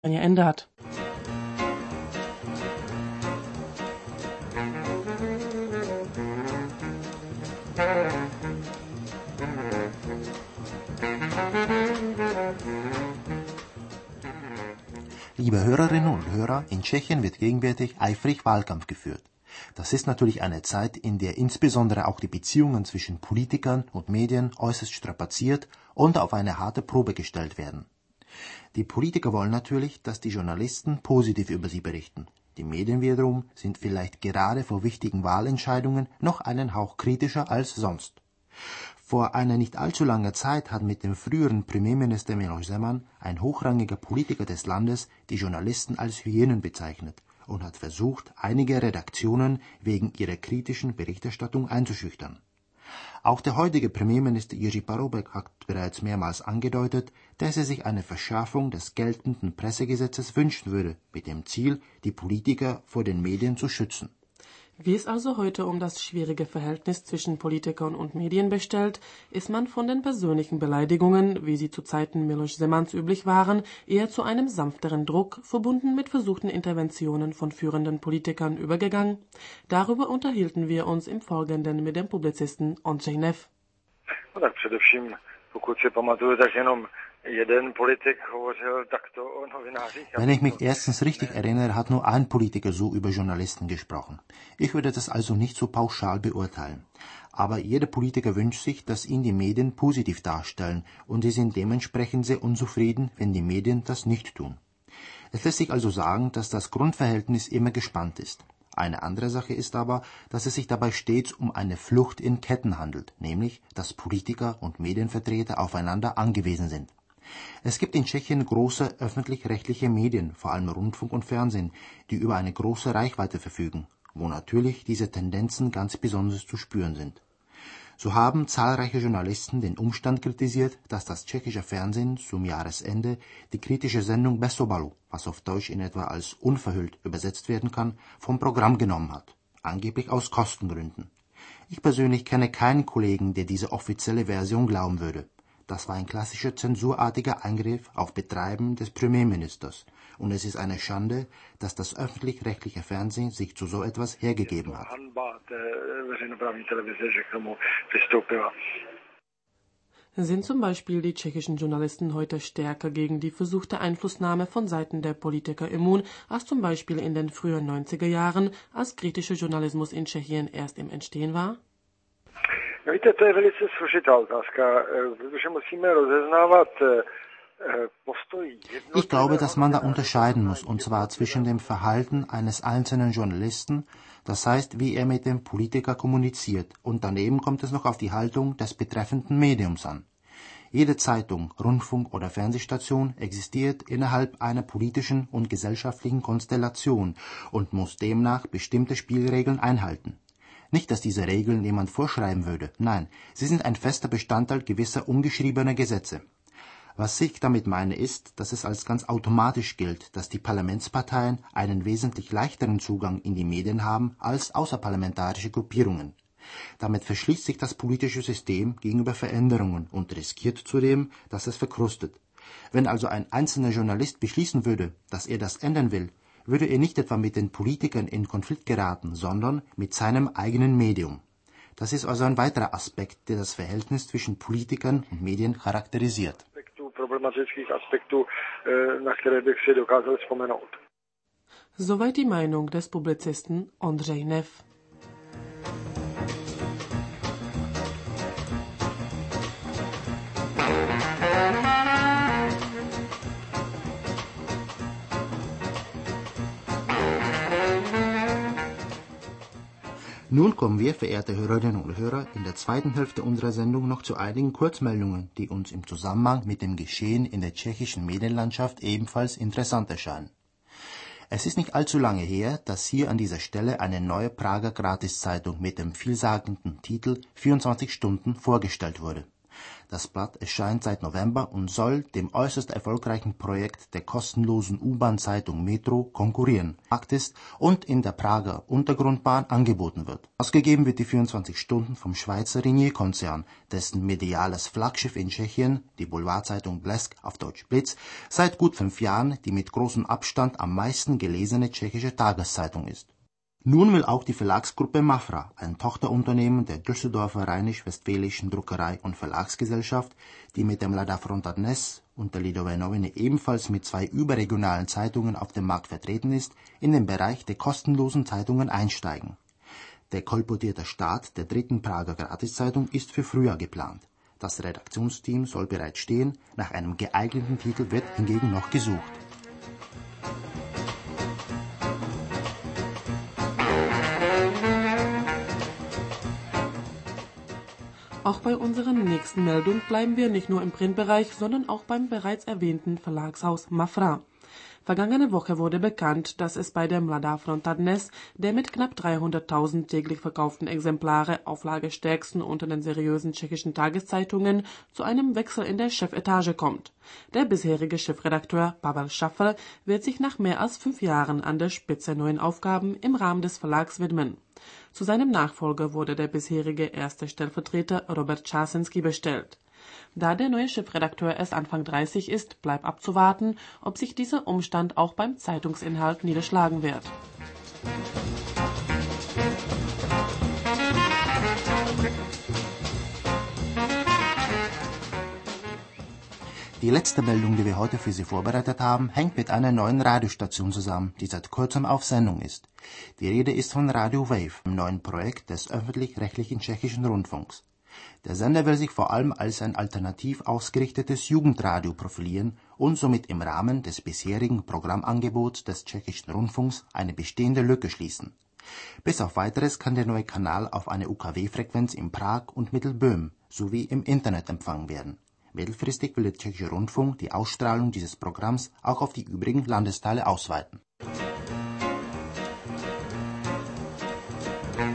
ändert. Liebe Hörerinnen und Hörer, in Tschechien wird gegenwärtig eifrig Wahlkampf geführt. Das ist natürlich eine Zeit, in der insbesondere auch die Beziehungen zwischen Politikern und Medien äußerst strapaziert und auf eine harte Probe gestellt werden. Die Politiker wollen natürlich, dass die Journalisten positiv über sie berichten. Die Medien wiederum sind vielleicht gerade vor wichtigen Wahlentscheidungen noch einen Hauch kritischer als sonst. Vor einer nicht allzu langer Zeit hat mit dem früheren Premierminister Miloš Zeman ein hochrangiger Politiker des Landes die Journalisten als Hyänen bezeichnet und hat versucht, einige Redaktionen wegen ihrer kritischen Berichterstattung einzuschüchtern. Auch der heutige Premierminister Jiří Paroubek hat bereits mehrmals angedeutet, dass er sich eine Verschärfung des geltenden Pressegesetzes wünschen würde, mit dem Ziel, die Politiker vor den Medien zu schützen. Wie es also heute um das schwierige Verhältnis zwischen Politikern und Medien bestellt, ist man von den persönlichen Beleidigungen, wie sie zu Zeiten Miloš Zemans üblich waren, eher zu einem sanfteren Druck, verbunden mit versuchten Interventionen von führenden Politikern, übergegangen. Darüber unterhielten wir uns im Folgenden mit dem Publizisten Ondřej Neff. No tak především, pokud si pamatuju, tak jenom jeden Politik hovořil takto o novinářích. Wenn ich mich erstens richtig erinnere, hat nur ein Politiker so über Journalisten gesprochen. Ich würde das also nicht so pauschal beurteilen. Aber jeder Politiker wünscht sich, dass ihn die Medien positiv darstellen, und sie sind dementsprechend sehr unzufrieden, wenn die Medien das nicht tun. Es lässt sich also sagen, dass das Grundverhältnis immer gespannt ist. Eine andere Sache ist aber, dass es sich dabei stets um eine Flucht in Ketten handelt, nämlich, dass Politiker und Medienvertreter aufeinander angewiesen sind. Es gibt in Tschechien große öffentlich-rechtliche Medien, vor allem Rundfunk und Fernsehen, die über eine große Reichweite verfügen, wo natürlich diese Tendenzen ganz besonders zu spüren sind. So haben zahlreiche Journalisten den Umstand kritisiert, dass das tschechische Fernsehen zum Jahresende die kritische Sendung Bez obalu, was auf Deutsch in etwa als unverhüllt übersetzt werden kann, vom Programm genommen hat, angeblich aus Kostengründen. Ich persönlich kenne keinen Kollegen, der diese offizielle Version glauben würde. Das war ein klassischer zensurartiger Eingriff auf Betreiben des Premierministers. Und es ist eine Schande, dass das öffentlich-rechtliche Fernsehen sich zu so etwas hergegeben hat. Sind zum Beispiel die tschechischen Journalisten heute stärker gegen die versuchte Einflussnahme von Seiten der Politiker immun, als zum Beispiel in den frühen 90er Jahren, als kritischer Journalismus in Tschechien erst im Entstehen war? No víte, to je velice složitá otázka, protože musíme rozeznávat postoj. Ich glaube, dass man da unterscheiden muss, und zwar zwischen dem Verhalten eines einzelnen Journalisten, das heißt, wie er mit dem Politiker kommuniziert, und daneben kommt es noch auf die Haltung des betreffenden Mediums an. Jede Zeitung, Rundfunk oder Fernsehstation existiert innerhalb einer politischen und gesellschaftlichen Konstellation und muss demnach bestimmte Spielregeln einhalten. Nicht, dass diese Regeln jemand vorschreiben würde, nein, sie sind ein fester Bestandteil gewisser ungeschriebener Gesetze. Was ich damit meine ist, dass es als ganz automatisch gilt, dass die Parlamentsparteien einen wesentlich leichteren Zugang in die Medien haben als außerparlamentarische Gruppierungen. Damit verschließt sich das politische System gegenüber Veränderungen und riskiert zudem, dass es verkrustet. Wenn also ein einzelner Journalist beschließen würde, dass er das ändern will, würde er nicht etwa mit den Politikern in Konflikt geraten, sondern mit seinem eigenen Medium. Das ist also ein weiterer Aspekt, der das Verhältnis zwischen Politikern und Medien charakterisiert. Soweit die Meinung des Publizisten Ondřej Neff. Nun kommen wir, verehrte Hörerinnen und Hörer, in der zweiten Hälfte unserer Sendung noch zu einigen Kurzmeldungen, die uns im Zusammenhang mit dem Geschehen in der tschechischen Medienlandschaft ebenfalls interessant erscheinen. Es ist nicht allzu lange her, dass hier an dieser Stelle eine neue Prager Gratiszeitung mit dem vielsagenden Titel 24 Stunden vorgestellt wurde. Das Blatt erscheint seit November und soll dem äußerst erfolgreichen Projekt der kostenlosen U-Bahn-Zeitung Metro konkurrieren, Fakt ist und in der Prager Untergrundbahn angeboten wird. Ausgegeben wird die 24 Stunden vom Schweizer Ringier-Konzern, dessen mediales Flaggschiff in Tschechien, die Boulevardzeitung Blesk auf Deutsch Blitz, seit gut 5 Jahren die mit großem Abstand am meisten gelesene tschechische Tageszeitung ist. Nun will auch die Verlagsgruppe Mafra, ein Tochterunternehmen der Düsseldorfer Rheinisch-Westfälischen Druckerei- und Verlagsgesellschaft, die mit dem Mladá Fronta Dnes und der Lidové Noviny ebenfalls mit 2 überregionalen Zeitungen auf dem Markt vertreten ist, in den Bereich der kostenlosen Zeitungen einsteigen. Der kolportierte Start der 3. Prager Gratiszeitung ist für Frühjahr geplant. Das Redaktionsteam soll bereits stehen, nach einem geeigneten Titel wird hingegen noch gesucht. Auch bei unserer nächsten Meldung bleiben wir nicht nur im Printbereich, sondern auch beim bereits erwähnten Verlagshaus Mafra. Vergangene Woche wurde bekannt, dass es bei der Mladá Fronta Dnes, der mit knapp 300.000 täglich verkauften Exemplare auflagestärksten unter den seriösen tschechischen Tageszeitungen, zu einem Wechsel in der Chefetage kommt. Der bisherige Chefredakteur Pavel Šafr wird sich nach mehr als 5 Jahren an der Spitze neuen Aufgaben im Rahmen des Verlags widmen. Zu seinem Nachfolger wurde der bisherige erste Stellvertreter Robert Časenský bestellt. Da der neue Chefredakteur erst Anfang 30 ist, bleibt abzuwarten, ob sich dieser Umstand auch beim Zeitungsinhalt niederschlagen wird. Die letzte Meldung, die wir heute für Sie vorbereitet haben, hängt mit einer neuen Radiostation zusammen, die seit kurzem auf Sendung ist. Die Rede ist von Radio Wave, einem neuen Projekt des öffentlich-rechtlichen tschechischen Rundfunks. Der Sender will sich vor allem als ein alternativ ausgerichtetes Jugendradio profilieren und somit im Rahmen des bisherigen Programmangebots des tschechischen Rundfunks eine bestehende Lücke schließen. Bis auf Weiteres kann der neue Kanal auf eine UKW-Frequenz in Prag und Mittelböhmen sowie im Internet empfangen werden. Mittelfristig will der tschechische Rundfunk die Ausstrahlung dieses Programms auch auf die übrigen Landesteile ausweiten.